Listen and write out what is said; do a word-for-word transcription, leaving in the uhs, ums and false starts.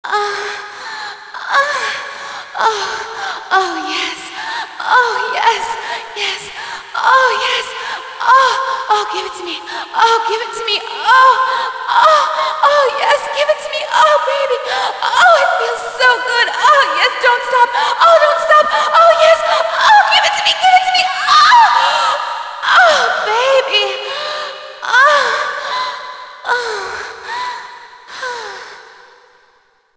Oh, oh yes. Oh yes. Yes. Oh yes. Oh, oh, give it to me. Oh, give it to me. Oh, oh, oh yes, give it to me. Oh, baby.